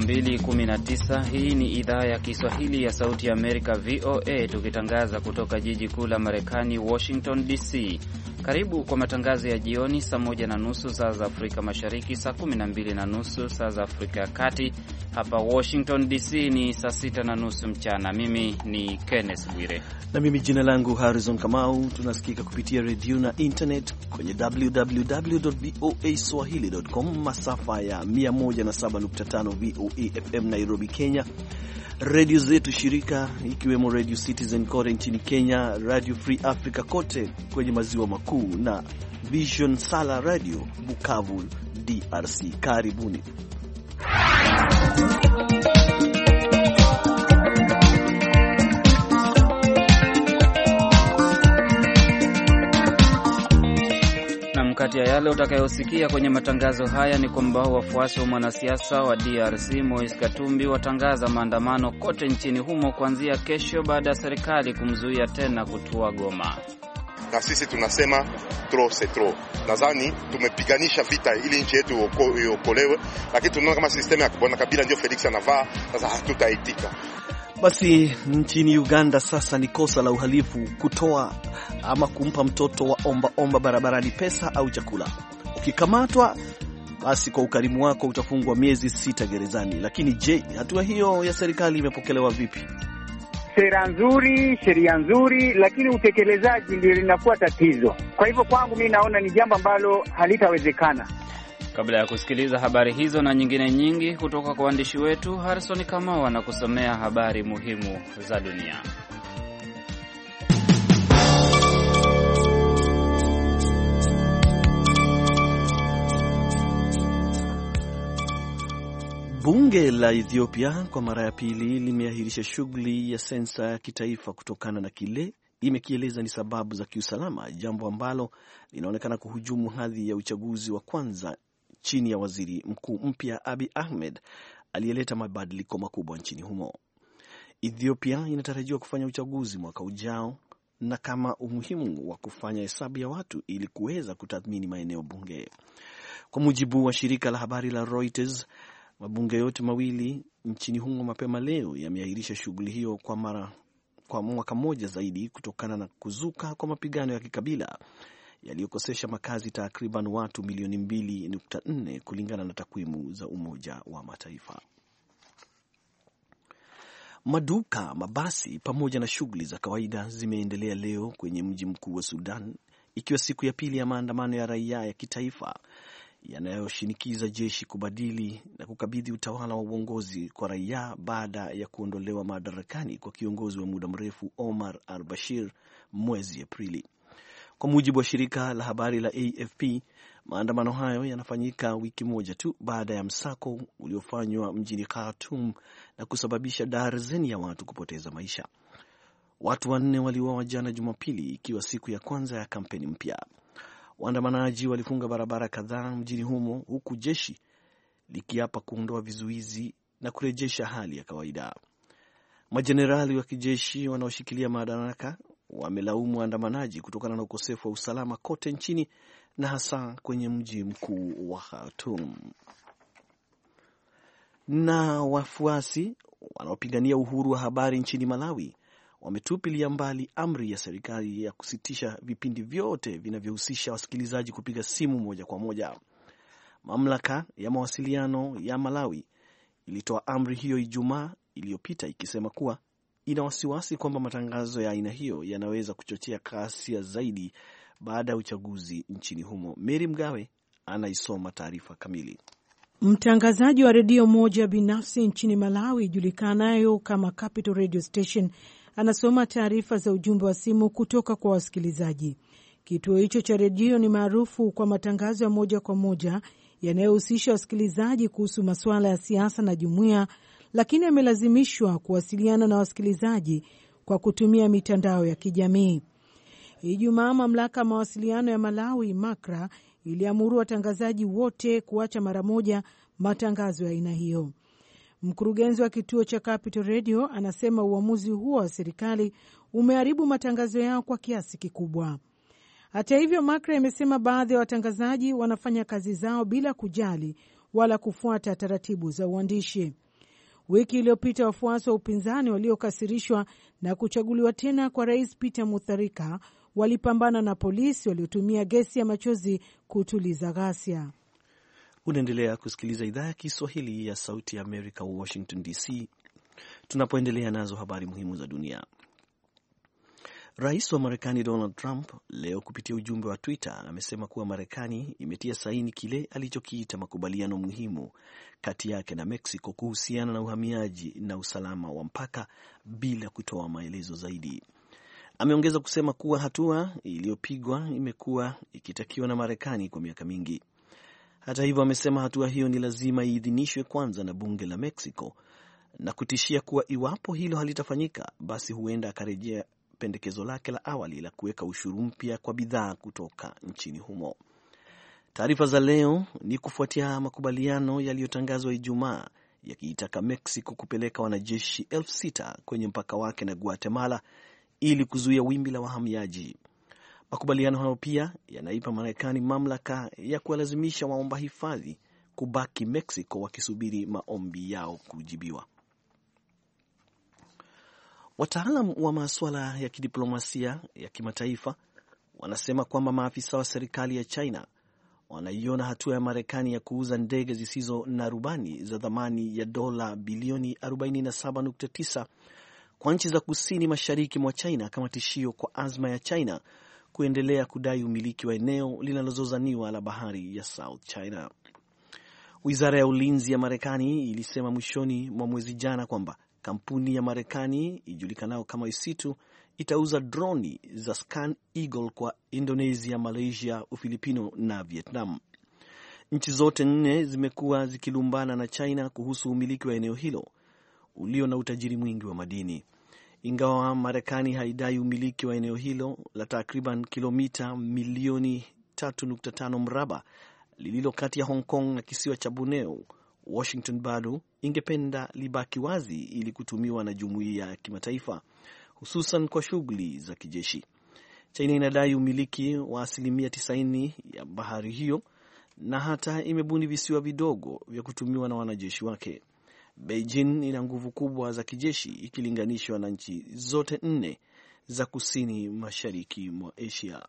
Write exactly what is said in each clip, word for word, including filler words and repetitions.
mbili kumi na tisa. Hii ni idhaa ya Kiswahili ya Sauti ya Amerika, V O A, tukitangaza kutoka jiji kuu la Marekani, Washington D C. Karibu kwa matangazo ya jioni, saa moja na nusu saa za Afrika Mashariki, saa kumi na mbili na nusu saa za Afrika ya Kati. Hapa Washington D C ni saa sita na nusu mchana. Mimi ni Kenneth Bwire na mimi jina langu Harrison Kamau. Tunasikika kupitia radio na internet kwenye w w w dot v o a swahili dot com, masafa ya mia moja na saba nukta tano V O A F M Nairobi, Kenya, radio zetu shirika ikiwemo Radio Citizen kote nchini Kenya, Radio Free Africa kote kwenye maziwa makuu na Vision Sala Radio Bukavu D R C. Karibuni. Kati ya yale utakayosikia kwenye matangazo haya ni kwamba wafuasi wa mwanasiasa wa D R C Moise Katumbi watangaza maandamano kote nchini humo kuanzia kesho baada ya serikali kumzuia tena kutua Goma. Na sisi tunasema trop c'est trop. Nadhani tumepiganisha vita ili nchi yetu iokolewe, lakini tunaona kama sistema ya Bwana Kabila ndio Felix anavaa, sasa hatutaitika. Basi nchini Uganda sasa ni kosa la uhalifu kutoa ama kumpa mtoto wa omba omba barabarani pesa au chakula. Ukikamatwa basi kwa ukarimu wako utafungwa miezi sita gerezani. Lakini je, hatua hiyo ya serikali imepokelewa vipi? Sera nzuri, sheria nzuri, lakini utekelezaji ndio linakuwa tatizo. Kwa hivyo kwangu mimi naona ni jambo ambalo halitawezekana. Kabla ya kusikiliza habari hizo na nyingine nyingi kutoka kwa waandishi wetu, Harrison Kamau anakusomea habari muhimu za dunia. Bunge la Ethiopia kwa mara ya pili limeahirisha shughuli ya sensa ya kitaifa kutokana na kile imekieleza ni sababu za kiusalama, jambo ambalo linaonekana kuhujumu hadhi ya uchaguzi wa kwanza chini ya waziri mkuu mpya Abiy Ahmed aliyeleta mabadiliko makubwa nchini humo. Ethiopia inatarajiwa kufanya uchaguzi mwaka ujao na kama umuhimu wa kufanya hesabu ya watu ili kuweza kutathmini maeneo bunge. Kwa mujibu wa shirika la habari la Reuters, mabunge yote mawili nchini humo mapema leo yameahirisha shughuli hiyo kwa mara kwa mwaka mmoja zaidi kutokana na kuzuka kwa mapigano ya kikabila yaliyokosesha makazi takriban watu milioni mbili nukta nne kulingana na takwimu za Umoja wa Mataifa. Maduka, mabasi pamoja na shughuli za kawaida zimeendelea leo kwenye mji mkuu wa Sudan, ikiwa siku ya pili ya maandamano ya raia ya kitaifa yanayoshinikiza jeshi kubadili na kukabidhi utawala wa uongozi kwa raia baada ya kuondolewa madarakani kwa kiongozi wa muda mrefu Omar al-Bashir mwezi Aprili. Kwa mujibu wa shirika la habari la A F P, maandamano hayo yanafanyika wiki moja tu baada ya msako uliofanywa mjini Khartoum na kusababisha darzeni ya watu kupoteza maisha. Watu wanne waliuawa jana Jumapili, ikiwa siku ya kwanza ya kampeni mpya. Waandamanaji walifunga barabara kadhaa mjini humo huku jeshi likiapa kuondoa vizuizi na kurejesha hali ya kawaida. Majenerali wa kijeshi wanaoshikilia madaraka wamelaumu waandamanaji kutokana na ukosefu wa usalama kote nchini na hasa kwenye mji mkuu wa Khartoum. Na wafuasi wanaopigania uhuru wa habari nchini Malawi wametupilia mbali amri ya serikali ya kusitisha vipindi vyote vinavyohusisha wasikilizaji kupiga simu moja kwa moja. Mamlaka ya mawasiliano ya Malawi ilitoa amri hiyo Ijumaa iliyopita ikisema kuwa ina wasiwasi kwamba matangazo ya aina hiyo yanaweza kuchochea ghasia zaidi baada ya uchaguzi nchini humo. Mary Mgawe anaisoma taarifa kamili. Mtangazaji wa redio moja binafsi nchini Malawi ijulikanayo kama Capital Radio Station anasoma taarifa za ujumbe wa simu kutoka kwa wasikilizaji. Kituo hicho cha redio ni maarufu kwa matangazo ya moja kwa moja yanayohusisha wasikilizaji kuhusu masuala ya siasa na jumuiya, lakini amelazimishwa kuwasiliana na wasikilizaji kwa kutumia mitandao ya kijamii. Ijumaa, mamlaka ya mawasiliano ya Malawi Makra iliamuru watangazaji wote kuacha mara moja matangazo ya aina hiyo. Mkurugenzi wa kituo cha Capital Radio anasema uamuzi huo wa serikali umeharibu matangazo yao kwa kiasi kikubwa. Hata hivyo, Makra imesema baadhi ya watangazaji wanafanya kazi zao bila kujali wala kufuata taratibu za uandishi. Wiki iliyopita wafuasi wa upinzani waliokasirishwa na kuchaguliwa tena kwa Rais Peter Mutharika walipambana na polisi waliotumia gesi ya machozi kutuliza ghasia. Unaendelea kusikiliza idhaa ya Kiswahili ya Sauti ya Amerika, Washington D C, tunapoendelea nazo habari muhimu za dunia. Rais wa Marekani Donald Trump leo kupitia ujumbe wa Twitter amesema kuwa Marekani imetia saini kile alichokiita makubaliano muhimu kati yake na Mexico kuhusiana na uhamiaji na usalama wa mpaka bila kutoa maelezo zaidi. Ameongeza kusema kuwa hatua iliyopigwa imekuwa ikitakiwa na Marekani kwa miaka mingi. Hata hivyo, amesema hatua hiyo ni lazima iidhinishwe kwanza na bunge la Mexico na kutishia kuwa iwapo hilo halitafanyika, basi huenda akarejea pendekezo lake la awali la kuweka ushuru mpya kwa bidhaa kutoka nchini humo. Taarifa za leo ni kufuatia makubaliano yaliyotangazwa Ijumaa yakiitaka Mexico kupeleka wanajeshi elfu sita kwenye mpaka wake na Guatemala ili kuzuia wimbi la wahamiaji. Makubaliano hayo pia yanaipa Marekani mamlaka ya kuwalazimisha waomba hifadhi kubaki Mexico wakisubiri maombi yao kujibiwa. Wataalam wa masuala ya kidiplomasia ya kimataifa wanasema kwamba maafisa wa serikali ya China wanaiona hatua ya Marekani ya kuuza ndege zisizo na rubani za thamani ya dola bilioni arobaini na saba nukta tisa kwa nchi za kusini mashariki mwa China kama tishio kwa azma ya China kuendelea kudai umiliki wa eneo linalozozaniwa la bahari ya South China. Wizara ya ulinzi ya Marekani ilisema mwishoni mwa mwezi jana kwamba kampuni ya Marekani ijulikanao kama Isitu itauza droni za Scan Eagle kwa Indonesia, Malaysia, Ufilipino na Vietnam. Nchi zote nne zimekuwa zikilumbana na China kuhusu umiliki wa eneo hilo ulio na utajiri mwingi wa madini. Ingawa Marekani haidai umiliki wa eneo hilo la takriban kilomita milioni tatu nukta tano mraba lililo kati ya Hong Kong na kisiwa cha Borneo, Washington bado ingependa libaki wazi ili kutumiwa na jumuiya ya kimataifa, hususan kwa shughuli za kijeshi. China inadai umiliki wa asilimia tisaini ya bahari hiyo na hata imebuni visiwa vidogo vya kutumiwa na wanajeshi wake. Beijing ina nguvu kubwa za kijeshi ikilinganishwa na nchi zote nne za kusini mashariki mwa Asia.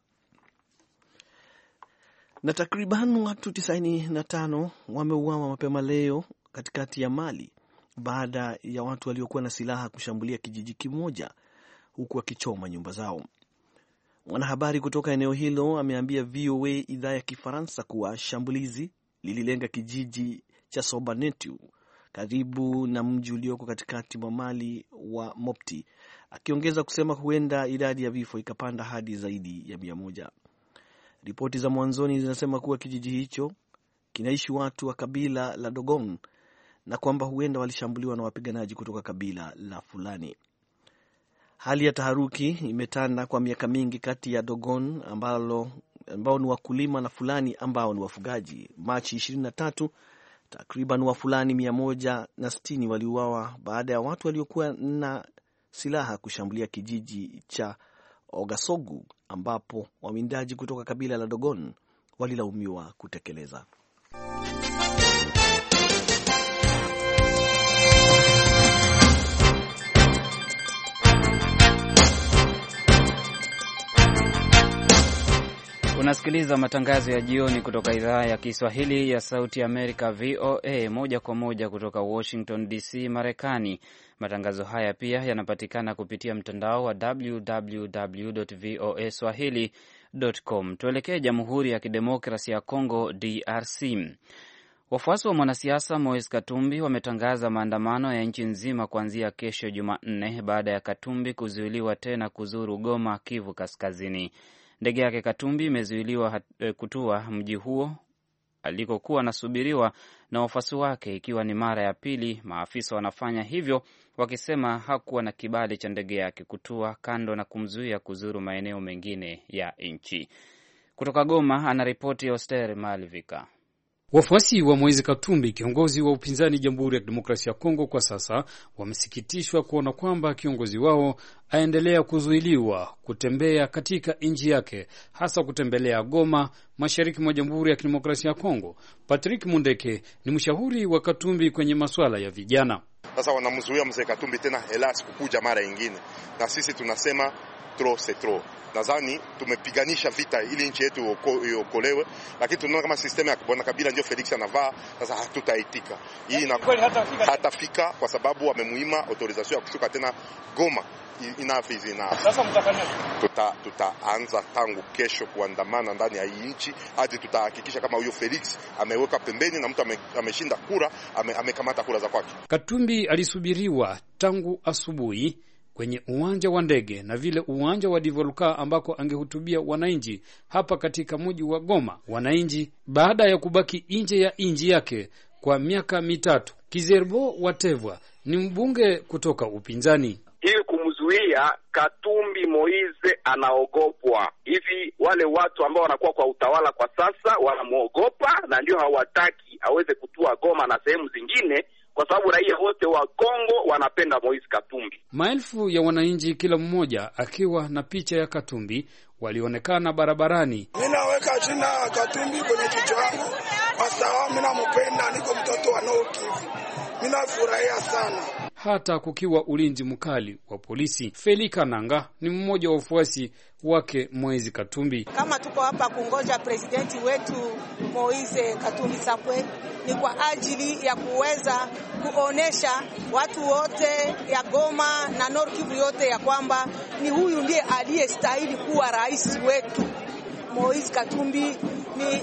Na takriban watu tisaini na tano wameuawa mapema leo katikati ya Mali baada ya watu waliokuwa na silaha kushambulia kijiji kimoja huku wakichoma nyumba zao. Mwanahabari kutoka eneo hilo ameambia V O A idhaa ya Kifaransa kuwa shambulizi lililenga kijiji cha Sobanetu karibu na mji ulioko katikati mwa Mali wa Mopti, akiongeza kusema huenda idadi ya vifo ikapanda hadi zaidi ya mia moja. Ripoti za mwanzoni zinasema kuwa kijiji hicho kinaishi watu wa kabila la Dogon na kwamba huenda walishambuliwa na wapiganaji kutoka kabila la Fulani. Hali ya taharuki imetanda kwa miaka mingi kati ya Dogon ambalo, ambao ni wakulima na Fulani ambao ni wafugaji. Machi ishirini na tatu, takriban wa Fulani mia moja na sitini waliuawa baada ya watu waliokuwa na silaha kushambulia kijiji cha Ogasogu ambapo wawindaji kutoka kabila la Dogon walilaumiwa kutekeleza. Unasikiliza matangazo ya jioni kutoka idhaa ya Kiswahili ya Sauti Amerika V O A moja kwa moja kutoka Washington D C, Marekani. Matangazo haya pia yanapatikana kupitia mtandao wa w w w dot v o a swahili dot com. Tuelekee Jamhuri ya Kidemokrasia ya Kongo D R C. Wafuasi wa mwanasiasa Moise Katumbi wametangaza maandamano ya nchi nzima kuanzia kesho Jumanne baada ya Katumbi kuzuiliwa tena kuzuru Goma, Kivu Kaskazini. Ndege yake Katumbi imezuiliwa kutua mji huo alikokuwa anasubiriwa na wafuasi wake, ikiwa ni mara ya pili maafisa wanafanya hivyo, wakisema hakuwa na kibali cha ndege yake kutua, kando na kumzuia kuzuru maeneo mengine ya nchi. Kutoka Goma anaripoti Oster Malvika. Wafuasi wa Moise Katumbi, kiongozi wa upinzani Jamhuri ya Kidemokrasia ya Kongo, kwa sasa wamesikitishwa kuona kwamba kiongozi wao aendelea kuzuiliwa kutembea katika nchi yake, hasa kutembelea Goma, mashariki mwa Jamhuri ya Kidemokrasia ya Kongo. Patrick Mundeke ni mshauri wa Katumbi kwenye masuala ya vijana. Sasa wanamzuia mzee Katumbi tena helas kukuja mara nyingine, na sisi tunasema trop c'est trop. Nadhani tumepiganisha vita ili nchi yetu iokolewe, lakini tunaona kama system ya bwana Kabila ndio Felix anavaa. Sasa hatutaitika hii na hatafika kwa sababu wamemuima autorisation ya kushuka tena Goma. Inafizi na sasa mtafanya tuta tutaanza tangu kesho kuandamana ndani ya hii nchi hadi tutahakikisha kama huyo Felix ameweka pembeni na mtu ameshinda kura, amekamata ame kura za kwake. Katumbi alisubiriwa tangu asubuhi kwenye uwanja wa ndege na vile uwanja wa Divoluka ambako angehutubia wananchi hapa katika mji wa Goma. Wananchi baada ya kubaki nje ya nchi yake kwa miaka mitatu. Kizerbo Watevwa ni mbunge kutoka upinzani. Ili kumzuia Katumbi Moize anaogopwa. Hivi wale watu ambao wanakuwa kwa utawala kwa sasa wanamuogopa na ndio hawataki aweze kutua Goma na sehemu zingine, kwa sababu raia wote wa Kongo wanapenda Moize Katumbi. Maelfu ya wananchi kila mmoja akiwa na picha ya Katumbi walionekana barabarani. Mimi naweka jina Katumbi kwenye kichwa changu kwa sababu mimi nampenda, niko mtoto wa Nord Kivu. Mimi nafurahia sana. Hata kukiwa ulinzi mkali wa polisi. Feli Kananga ni mmoja wa wafuasi wake Moize Katumbi. Kama tuko hapa kungoja presidenti wetu Moize Katumbi Sapwe ni kwa ajili ya kuweza kuonesha watu wote ya Goma na Nord Kivu yote ya kwamba ni huyu ndiye aliyestahili kuwa rais wetu. Moize Katumbi ni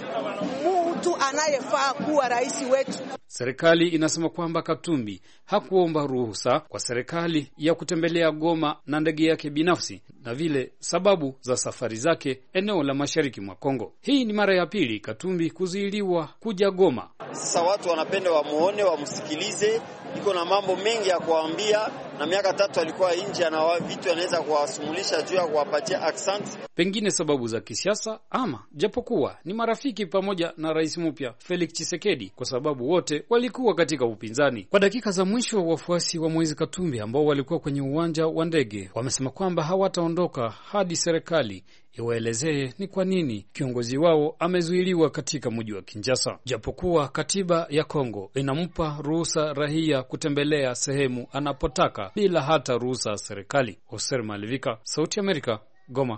mtu anayefaa kuwa rais wetu. Serikali inasema kwamba Katumbi hakuomba ruhusa kwa serikali ya kutembelea Goma na ndege yake binafsi na vile sababu za safari zake eneo la mashariki mwa Kongo. Hii ni mara ya pili Katumbi kuzuiliwa kuja Goma. Sasa watu wanapenda wamuone, wamsikilize, iko na mambo mengi ya kuambia, na miaka tatu alikuwa nje na vitu anaweza kuwasumulisha juu ya kuwapatia accent. Pengine sababu za kisiasa ama japokuwa ni marafiki pamoja na rais mpya Felix Tshisekedi, kwa sababu wote walikuwa katika upinzani. Kwa dakika za mwisho, wafuasi wa Moize Katumbi ambao walikuwa kwenye uwanja wa ndege wamesema kwamba hawataondoka hadi serikali iwaelezee ni kwa nini kiongozi wao amezuiliwa katika mji wa Kinshasa. Japokuwa katiba ya Kongo inampa ruhusa raia kutembelea sehemu anapotaka bila hata ruhusa ya serikali. Oser Malivika, Sauti Amerika, Goma.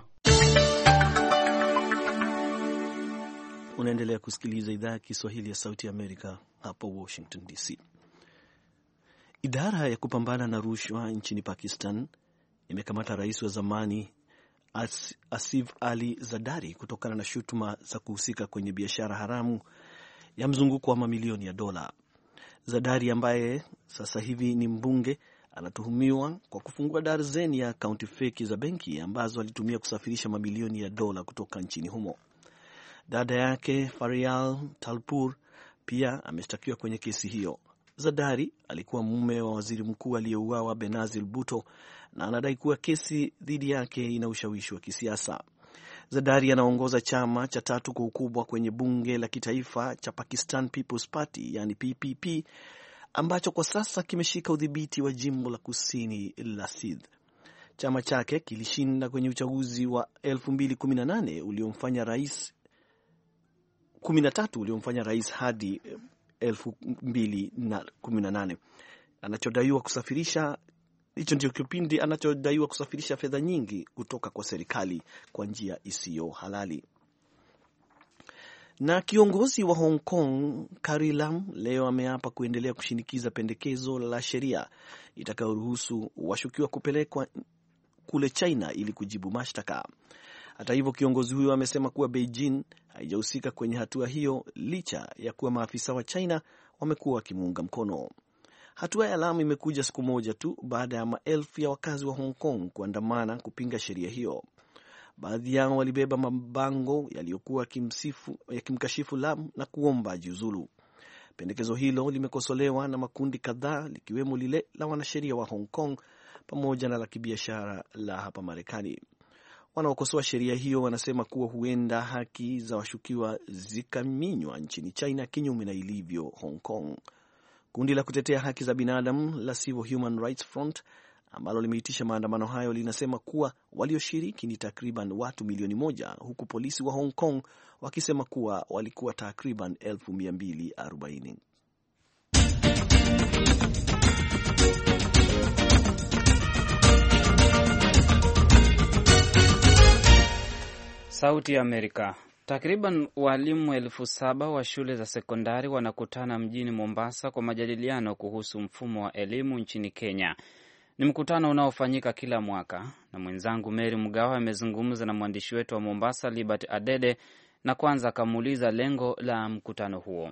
Unaendelea kusikiliza idhaa ya Kiswahili ya Sauti ya Amerika hapa Washington D C. Idara ya kupambana na rushwa nchini Pakistan imekamata rais wa zamani As, Asif Ali Zardari kutokana na shutuma za kuhusika kwenye biashara haramu ya mzunguko wa mamilioni ya dola. Zardari ambaye sasa hivi ni mbunge anatuhumiwa kwa kufungua darzeni ya akaunti feki za benki ambazo alitumia kusafirisha mamilioni ya dola kutoka nchini humo. Dada yake Farial Talpur pia ameshtakiwa kwenye kesi hiyo. Zardari alikuwa mume wa waziri mkuu aliyeuawa Benazir Bhutto na anadai kuwa kesi dhidi yake ina ushawishi wa kisiasa. Zardari anaongoza chama cha tatu kwa ukubwa kwenye bunge la kitaifa cha Pakistan People's Party, yani P P P, ambacho kwa sasa kimeshika udhibiti wa jimbo la kusini la Sindh. Chama chake kilishinda kwenye uchaguzi wa elfu mbili kumi na nane uliomfanya rais kumi na tatu uliomfanya rais hadi elfu mbili kumi na nane. Anachodaiwa kusafirisha hicho ndio kipindi anachodaiwa kusafirisha fedha nyingi kutoka kwa serikali kwa njia isiyo halali. Na kiongozi wa Hong Kong Carrie Lam leo ameapa kuendelea kushinikiza pendekezo la sheria itakayoruhusu washukiwa kupelekwa kule China ili kujibu mashtaka. Hata hivyo, kiongozi huyo amesema kuwa Beijing haijahusika kwenye hatua hiyo licha ya kuwa maafisa wa China wamekuwa wakimuunga mkono. Hatua ya Lam imekuja siku moja tu baada ya maelfu ya wakazi wa Hong Kong kuandamana kupinga sheria hiyo. Baadhi yao walibeba mabango yaliyokuwa yakimkashifu Lam na kuomba ajiuzulu. Pendekezo hilo limekosolewa na makundi kadhaa likiwemo lile la wanasheria wa Hong Kong pamoja na la kibiashara la hapa Marekani. Wanaokosoa sheria hiyo wanasema kuwa huenda haki za washukiwa zikaminywa nchini China kinyume na ilivyo Hong Kong. Kundi la kutetea haki za binadamu la Civil Human Rights Front ambalo limeitisha maandamano hayo linasema kuwa walioshiriki ni takriban watu milioni moja, huku polisi wa Hong Kong wakisema kuwa walikuwa takriban elfu mia mbili arobaini. Sauti ya Amerika. Takriban walimu elfu saba wa shule za sekondari wanakutana mjini Mombasa kwa majadiliano kuhusu mfumo wa elimu nchini Kenya. Ni mkutano unaofanyika kila mwaka, na mwenzangu Mary Mgawa amezungumza na mwandishi wetu wa Mombasa Libert Adede, na kwanza akamuuliza lengo la mkutano huo.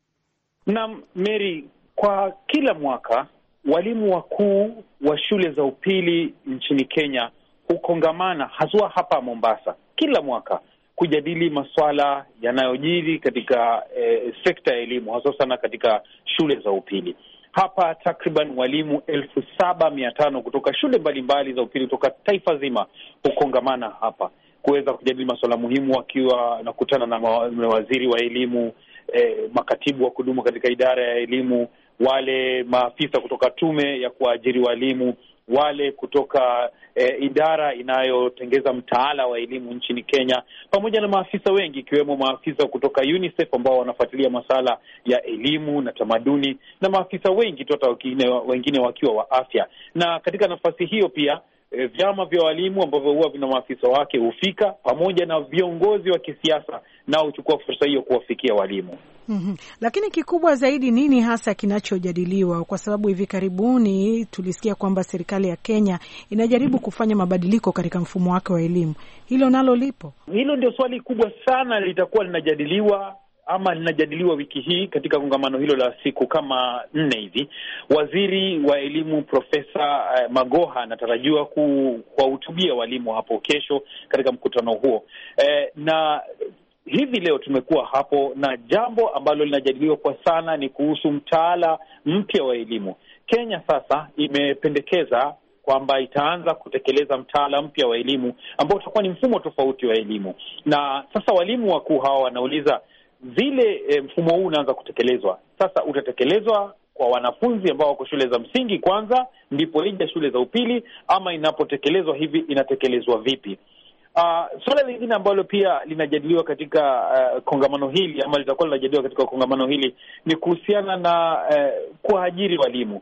Na Mary, kwa kila mwaka walimu wakuu wa shule za upili nchini Kenya hukongamana haswa hapa Mombasa kila mwaka kujadili masuala yanayojiri katika eh, sekta ya elimu, hasa sana katika shule za upili. Hapa takriban walimu elfu saba mia tano kutoka shule mbalimbali za upili kutoka taifa zima hukongamana hapa kuweza kujadili masuala muhimu, wakiwa nakutana na mawaziri wa elimu, eh, makatibu wa kudumu katika idara ya elimu, wale maafisa kutoka tume ya kuajiri walimu, wale kutoka eh, idara inayotengeza mtaala wa elimu nchini Kenya, pamoja na maafisa wengi ikiwemo maafisa kutoka UNICEF ambao wanafuatilia masuala ya elimu na tamaduni, na maafisa wengi tota wengine, wengine wakiwa wa afya. Na katika nafasi hiyo pia eh, vyama vya walimu ambavyo huwa vina maafisa wake hufika, pamoja na viongozi wa kisiasa nao huchukua fursa hiyo kuwafikia walimu. Mm-hmm. Lakini kikubwa zaidi nini hasa kinachojadiliwa? Kwa sababu hivi karibuni tulisikia kwamba serikali ya Kenya inajaribu kufanya mabadiliko katika mfumo wake wa elimu. Hilo nalo lipo? Hilo ndio swali kubwa sana litakuwa linajadiliwa ama linajadiliwa wiki hii katika kongamano hilo la siku kama nne hivi. Waziri wa elimu Profesa uh, Magoha anatarajiwa kuwahutubia walimu hapo kesho katika mkutano huo. Uh, na hivi leo tumekuwa hapo, na jambo ambalo linajadiliwa kwa sana ni kuhusu mtaala mpya wa elimu. Kenya sasa imependekeza kwamba itaanza kutekeleza mtaala mpya wa elimu ambao utakuwa ni mfumo tofauti wa elimu. Na sasa walimu wakuu hawa wanauliza, vile e, mfumo huu unaanza kutekelezwa, sasa utatekelezwa kwa wanafunzi ambao wako shule za msingi kwanza, ndipo ije shule za upili, ama inapotekelezwa hivi inatekelezwa vipi? Uh, swala lingine ambalo pia linajadiliwa katika uh, kongamano hili ama litakuwa linajadiliwa katika kongamano hili ni kuhusiana na uh, kuajiri walimu.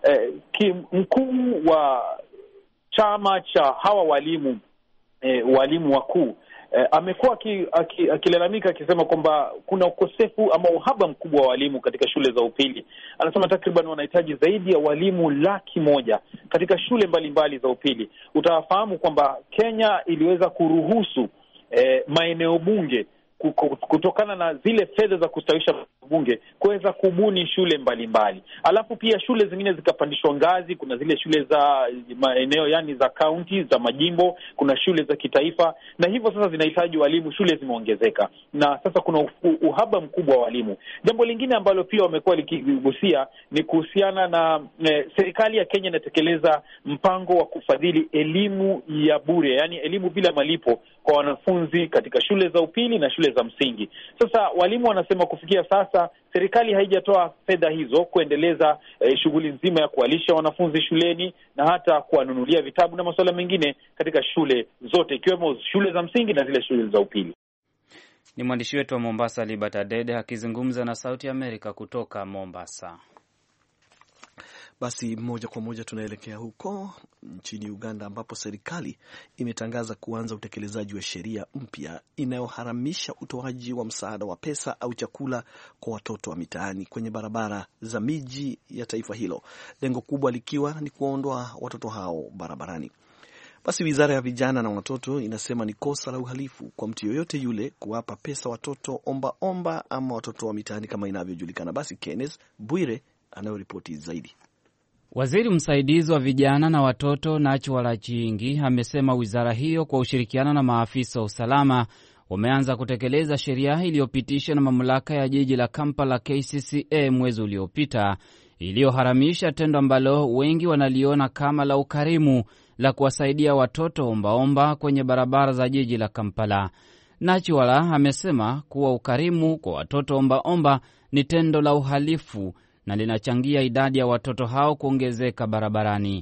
Uh, mkuu wa chama cha hawa walimu uh, walimu wakuu Uh, amekuwa akilalamika akisema kwamba kuna ukosefu ama uhaba mkubwa wa walimu katika shule za upili. Anasema takriban wanahitaji zaidi ya walimu laki moja katika shule mbalimbali mbali za upili. Utafahamu kwamba Kenya iliweza kuruhusu eh, maeneo bunge kutokana na zile fedha za kustawisha bunge kuweza kubuni shule mbalimbali. Alafu pia shule zingine zikapandishwa ngazi. Kuna zile shule za maeneo yani za county, za majimbo, kuna shule za kitaifa, na hivyo sasa zinahitaji walimu, shule zimeongezeka, na sasa kuna uhaba mkubwa wa walimu. Jambo lingine ambalo pia wamekuwa likigusia ni kuhusiana na eh, serikali ya Kenya inatekeleza mpango wa kufadhili elimu ya bure, yani elimu bila malipo kwa wanafunzi katika shule za upili na shule za msingi. Sasa walimu wanasema kufikia sasa serikali haijatoa fedha hizo kuendeleza eh, shughuli nzima ya kuwalisha wanafunzi shuleni na hata kuwanunulia vitabu na masuala mengine katika shule zote ikiwemo shule za msingi na zile shule za upili. Ni mwandishi wetu wa Mombasa Libert Adede akizungumza na Sauti ya Amerika kutoka Mombasa. Basi moja kwa moja tunaelekea huko nchini Uganda ambapo serikali imetangaza kuanza utekelezaji wa sheria mpya inayoharamisha utoaji wa msaada wa pesa au chakula kwa watoto wa mitaani kwenye barabara za miji ya taifa hilo, lengo kubwa likiwa ni kuondoa watoto hao barabarani. Basi wizara ya vijana na watoto inasema ni kosa la uhalifu kwa mtu yoyote yule kuwapa pesa watoto omba omba ama watoto wa mitaani kama inavyojulikana. Basi Kenneth Bwire anayoripoti zaidi. Waziri msaidizi wa vijana na watoto Nacho Walachingi amesema wizara hiyo kwa ushirikiano na maafisa wa usalama wameanza kutekeleza sheria iliyopitishwa na mamlaka ya jiji la Kampala K C C A mwezi uliopita, iliyoharamisha tendo ambalo wengi wanaliona kama la ukarimu la kuwasaidia watoto ombaomba kwenye barabara za jiji la Kampala. Nachiwala amesema kuwa ukarimu kwa watoto ombaomba ni tendo la uhalifu na linachangia idadi ya watoto hao kuongezeka barabarani.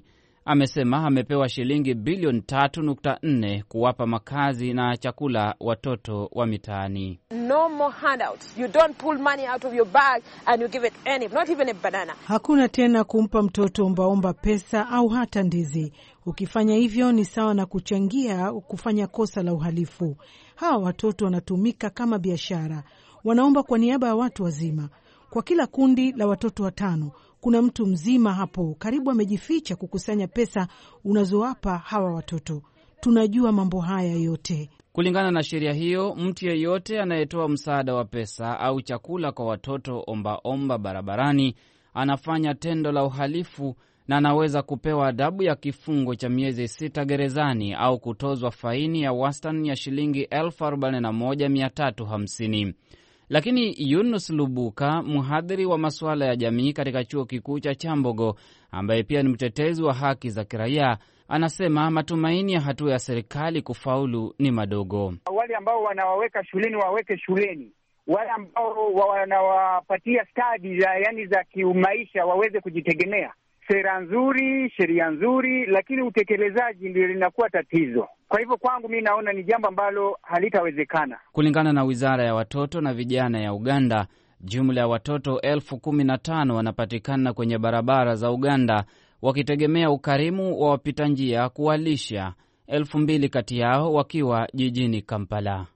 amesema amepewa shilingi bilioni tatu nukta nne kuwapa makazi na chakula watoto wa mitaani. No more handouts. You don't pull money out of your bag and you give it any, not even a banana. Hakuna tena kumpa mtoto ombaomba pesa au hata ndizi. Ukifanya hivyo ni sawa na kuchangia kufanya kosa la uhalifu. Hawa watoto wanatumika kama biashara. Wanaomba kwa niaba ya watu wazima. Kwa kila kundi la watoto watano, kuna mtu mzima hapo karibu amejificha kukusanya pesa unazowapa hawa watoto. Tunajua mambo haya yote. Kulingana na sheria hiyo, mtu yeyote anayetoa msaada wa pesa au chakula kwa watoto omba omba barabarani anafanya tendo la uhalifu na anaweza kupewa adhabu ya kifungo cha miezi sita gerezani au kutozwa faini ya wastani ya shilingi elfu arobaini na moja mia tatu hamsini. Lakini Yunus Lubuka, mhadhiri wa masuala ya jamii katika chuo kikuu cha Chambogo, ambaye pia ni mtetezi wa haki za kiraia, anasema matumaini ya hatua ya serikali kufaulu ni madogo. Wale ambao wanawaweka shuleni waweke shuleni, wale ambao wanawapatia stadi za yani za kiumaisha waweze kujitegemea. Sera nzuri, sheria nzuri, lakini utekelezaji ndio linakuwa tatizo. Kwa hivyo kwangu mimi naona ni jambo ambalo halitawezekana. Kulingana na Wizara ya Watoto na Vijana ya Uganda, jumla ya watoto elfu kumi na tano wanapatikana kwenye barabara za Uganda wakitegemea ukarimu wa wapita njia kuwalisha, elfu mbili kati yao wakiwa jijini Kampala.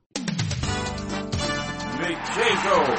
Michezo.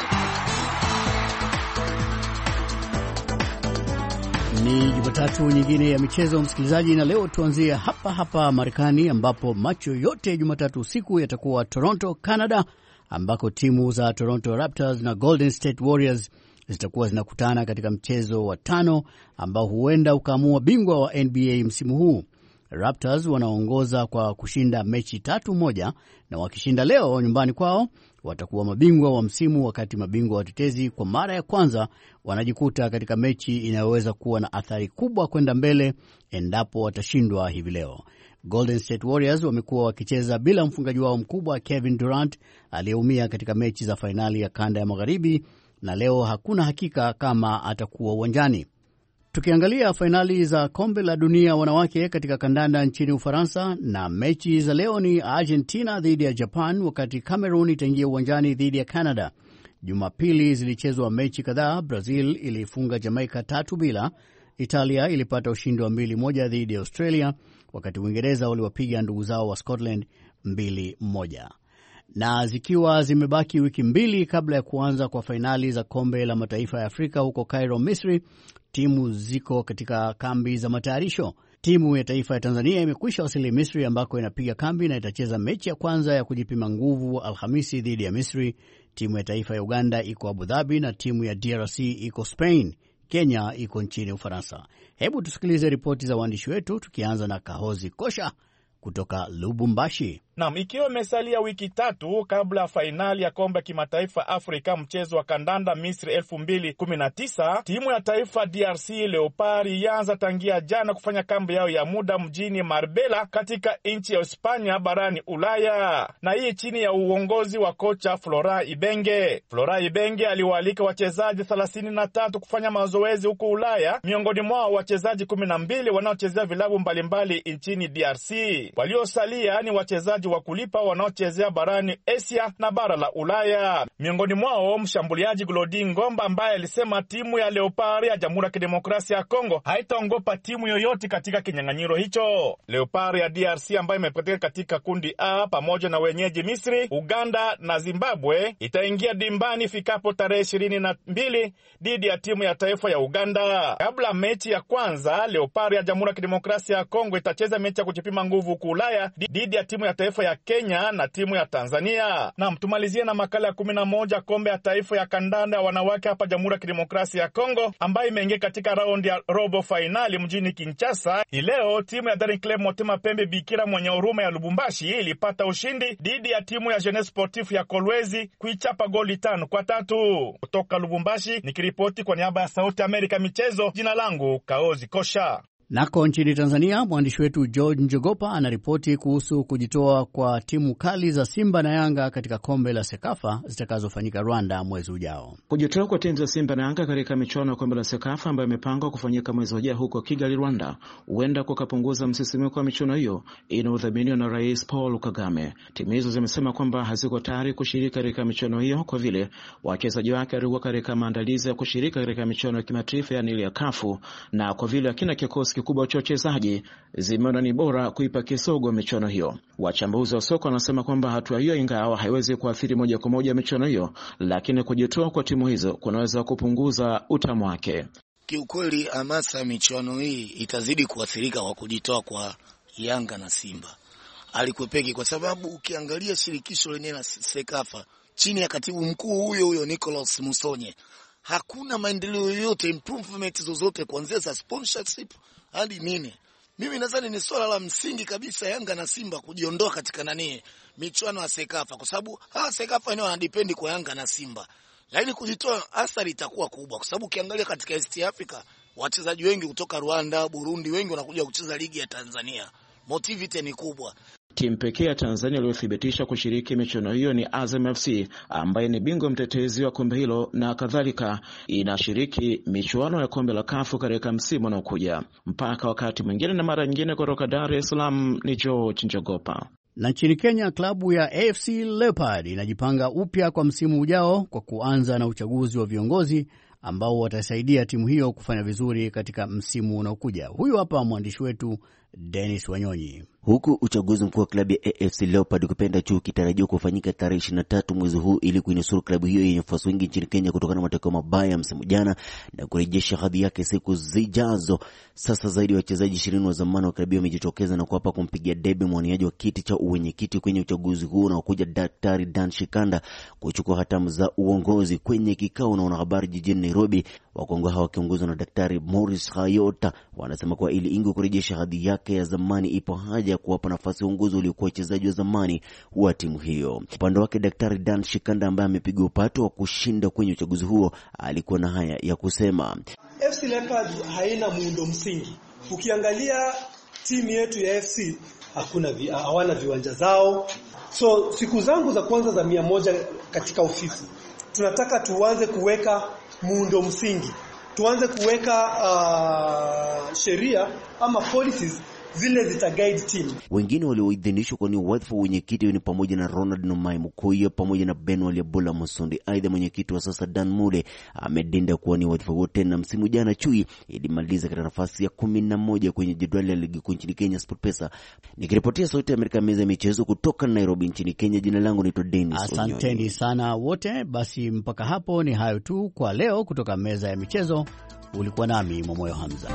Ni Jumatatu nyingine ya michezo, msikilizaji, na leo tuanzie hapa hapa Marekani, ambapo macho yote Jumatatu usiku yatakuwa Toronto, Canada, ambako timu za Toronto Raptors na Golden State Warriors zitakuwa zinakutana katika mchezo wa tano ambao huenda ukaamua bingwa wa N B A msimu huu. Raptors wanaongoza kwa kushinda mechi tatu moja, na wakishinda leo nyumbani kwao watakuwa mabingwa wa msimu, wakati mabingwa watetezi kwa mara ya kwanza wanajikuta katika mechi inayoweza kuwa na athari kubwa kwenda mbele endapo watashindwa hivi leo. Golden State Warriors wamekuwa wakicheza bila mfungaji wao mkubwa Kevin Durant aliyeumia katika mechi za fainali ya kanda ya magharibi, na leo hakuna hakika kama atakuwa uwanjani. Tukiangalia fainali za kombe la dunia wanawake katika kandanda nchini Ufaransa, na mechi za leo ni Argentina dhidi ya Japan, wakati Cameroon itaingia uwanjani dhidi ya Canada. Jumapili zilichezwa mechi kadhaa. Brazil ilifunga Jamaica tatu bila. Italia ilipata ushindi wa mbili moja dhidi ya Australia, wakati Uingereza waliwapiga ndugu zao wa Scotland mbili moja. Na zikiwa zimebaki wiki mbili kabla ya kuanza kwa fainali za kombe la mataifa ya Afrika huko Cairo, Misri, timu ziko katika kambi za matayarisho. Timu ya taifa ya Tanzania imekwisha wasili Misri, ambako inapiga kambi na itacheza mechi ya kwanza ya kujipima nguvu Alhamisi dhidi ya Misri. Timu ya taifa ya Uganda iko Abu Dhabi na timu ya D R C iko Spain. Kenya iko nchini Ufaransa. Hebu tusikilize ripoti za waandishi wetu, tukianza na Kahozi Kosha kutoka Lubumbashi. Naam, ikiwa imesalia wiki tatu kabla ya fainali ya kombe kimataifa Afrika mchezo wa kandanda Misri elfu mbili kumi na tisa, timu ya taifa D R C Leopard ianza tangia jana kufanya kambi yao ya muda mjini Marbella katika nchi ya Hispania barani Ulaya, na hii chini ya uongozi wa kocha Florent Ibenge. Florent Ibenge aliwaalika wachezaji thelathini na tatu kufanya mazoezi huko Ulaya, miongoni mwao wachezaji kumi na mbili wanaochezea vilabu mbalimbali nchini D R C. Waliosalia ni wachezaji wa kulipa wanaochezea barani Asia na bara la Ulaya. Miongoni mwao mshambuliaji Glodi Ngomba, ambaye alisema timu ya Leopard ya Jamhuri ya Kidemokrasia ya Kongo haitaongopa timu yoyote katika kinyang'anyiro hicho. Leopard ya D R C, ambayo imepatikana katika kundi A pamoja na wenyeji Misri, Uganda na Zimbabwe, itaingia dimbani fikapo tarehe ishirini na mbili dhidi ya timu ya taifa ya Uganda. Kabla mechi ya kwanza, Leopard ya Jamhuri ya Kidemokrasia ya Kongo itacheza mechi ya kujipima nguvu huko Ulaya dhidi ya timu ya taifa ya Kenya na timu ya Tanzania. Na mtumalizie na makala ya kumi na moja kombe ya taifa ya kandanda ya wanawake hapa Jamhuri ya Kidemokrasia ya Kongo, ambayo imeingia katika raundi ya robo finali mjini Kinshasa. Leo timu ya Daring Club Motema Pembe Bikira mwenye huruma ya Lubumbashi ilipata ushindi dhidi ya timu ya Jeunesse Sportif ya Kolwezi kuichapa goli tano kwa tatu. Kutoka Lubumbashi nikiripoti kwa niaba ya Sauti Amerika michezo, jina langu Kaozi Kosha. Nako nchini Tanzania, mwandishi wetu George Njogopa anaripoti kuhusu kujitoa kwa timu kali za Simba na Yanga katika kombe la Sekafa zitakazofanyika Rwanda mwezi ujao. Kujitoa kwa timu za Simba na Yanga katika michuano ya kombe la Sekafa ambayo imepangwa kufanyika mwezi ujao huko Kigali, Rwanda, huenda kukapunguza msisimko wa michuano hiyo inayodhaminiwa na Rais Paul Kagame. Timu hizo zimesema kwamba haziko tayari kushiriki katika michuano hiyo kwa vile wachezaji wake walikuwa katika maandalizi ya kushiriki katika michuano ya kimataifa yani ile ya kafu, na kwa vile hakina kikosi kikubwa cha wachezaji zimeona ni bora kuipa kisogo michuano hiyo. Wachambuzi wa soka wanasema kwamba hatua hiyo ingawa haiwezi kuathiri moja kwa moja michuano hiyo, lakini kujitoa kwa timu hizo kunaweza kupunguza utamu wake. Kiukweli hamasa michuano hii itazidi kuathirika kwa kujitoa kwa Yanga na Simba. Alikwepeki kwa sababu ukiangalia shirikisho lenyewe la Sekafa chini ya katibu mkuu huyo huyo Nicholas Musonye, hakuna maendeleo yoyote, improvement zozote kuanzia za sponsorship hadi nini. Mimi nadhani ni swala la msingi kabisa Yanga na Simba kujiondoa katika nani michuano ya Sekafa, kwa sababu hawa Sekafa ni wanadependi kwa Yanga na Simba. Lakini kujitoa athari itakuwa kubwa kwa sababu ukiangalia katika East Africa wachezaji wengi kutoka Rwanda, Burundi wengi wanakuja kucheza ligi ya Tanzania. Motivate ni kubwa. Timu pekee ya Tanzania iliyothibitisha kushiriki michuano hiyo ni Azam F C ambaye ni bingwa mtetezi wa kombe hilo na kadhalika inashiriki michuano ya kombe la kafu katika msimu unaokuja. Mpaka wakati mwingine na mara nyingine, kutoka Dar es Salaam ni George Njogopa. Na nchini Kenya, klabu ya A F C Leopard inajipanga upya kwa msimu ujao kwa kuanza na uchaguzi wa viongozi ambao watasaidia timu hiyo kufanya vizuri katika msimu unaokuja. Huyu hapa mwandishi wetu Dennis Wanyonyi. Huku uchaguzi mkuu wa klabu ya A F C Leopard kupenda juu kitarajiwa kufanyika tarehe ishirini na tatu mwezi huu ili kuinusuru klabu hiyo yenye wafuasi wengi nchini Kenya kutokana na matokeo mabaya msimu jana na kurejesha hadhi yake siku zijazo. Sasa zaidi ya wachezaji ishirini wa zamani wa klabu hiyo wamejitokeza na kuapa kumpigia debe mwaniaji wa kiti cha uwenyekiti kwenye uchaguzi huu na kuja Daktari Dan Shikanda kuchukua hatamu za uongozi. Kwenye kikao na wanahabari jijini Nairobi, wakongwe hawa wakiongozwa na Daktari Morris Hayota wanasema kwa ili Ingo kurejesha hadhi yake ya zamani ipo haja kuwapa nafasi uongozi uliokuwa wachezaji wa zamani wa timu hiyo. Upande wake Daktari Dan Shikanda ambaye amepiga upato wa kushinda kwenye uchaguzi huo alikuwa na haya ya kusema. F C Leopards haina muundo msingi. Ukiangalia timu yetu ya F C hakuna vi, hawana viwanja zao. So siku zangu za kwanza za mia moja katika ofisi tunataka tuanze kuweka muundo msingi. Tuanze kuweka uh, sheria ama policies zile zita guide team. Wengine walioidhinishwa kwa ni wadhifa wenyekiti ni pamoja na Ronald Nomai Mukoya pamoja na Ben Waliabola Musundi. Aidha mwenyekiti wa sasa Dan Mule amedinda kuwa ni wadhifa wote, na msimu jana Chui ilimaliza katika nafasi ya kumi na moja kwenye jedwali la ligi kuu nchini Kenya SportPesa. Nikiripotia Sauti ya Amerika meza ya michezo kutoka Nairobi nchini Kenya, jina langu naitwa Dennis. Asanteni sana wote. Basi mpaka hapo ni hayo tu kwa leo kutoka meza ya michezo. Ulikuwa nami Momoyo Hamza.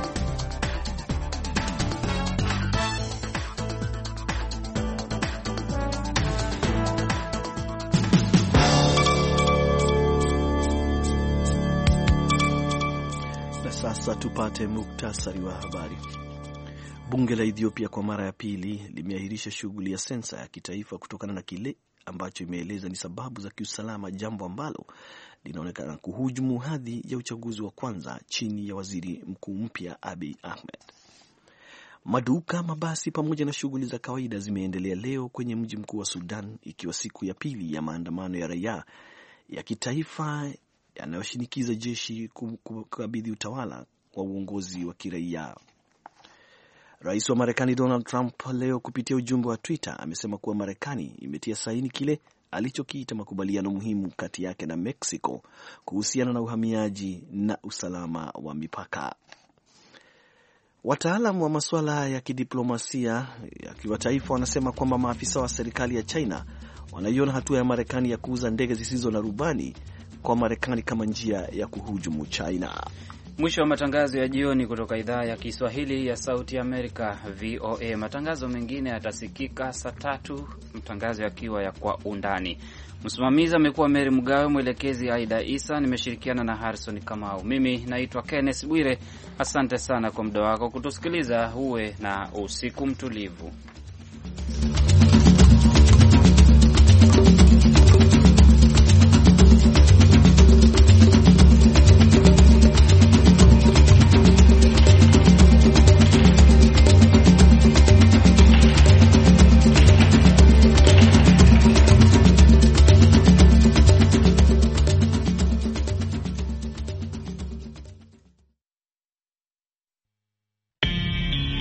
Sasa tupate muktasari wa habari. Bunge la Ethiopia kwa mara ya pili limeahirisha shughuli ya sensa ya kitaifa kutokana na kile ambacho imeeleza ni sababu za kiusalama, jambo ambalo linaonekana kuhujumu hadhi ya uchaguzi wa kwanza chini ya waziri mkuu mpya Abiy Ahmed. Maduka, mabasi pamoja na shughuli za kawaida zimeendelea leo kwenye mji mkuu wa Sudan, ikiwa siku ya pili ya maandamano ya raia ya kitaifa yanayoshinikiza jeshi kukabidhi utawala wa uongozi wa kiraia. Rais wa Marekani Donald Trump leo kupitia ujumbe wa Twitter amesema kuwa Marekani imetia saini kile alichokiita makubaliano muhimu kati yake na Mexico kuhusiana na uhamiaji na usalama wa mipaka. Wataalamu wa masuala ya kidiplomasia ya kimataifa wanasema kwamba maafisa wa serikali ya China wanaiona hatua ya Marekani ya kuuza ndege zisizo na rubani kwa Marekani kama njia ya kuhujumu China. Mwisho wa matangazo ya jioni kutoka idhaa ya Kiswahili ya Sauti Amerika V O A. Matangazo mengine yatasikika saa tatu, matangazo yakiwa ya Kwa Undani. Msimamizi amekuwa Mary Mgawe, mwelekezi Aida Isa, nimeshirikiana na Harrison Kamau. Mimi naitwa Kenneth Bwire. Asante sana kwa muda wako kutusikiliza. Uwe na usiku mtulivu.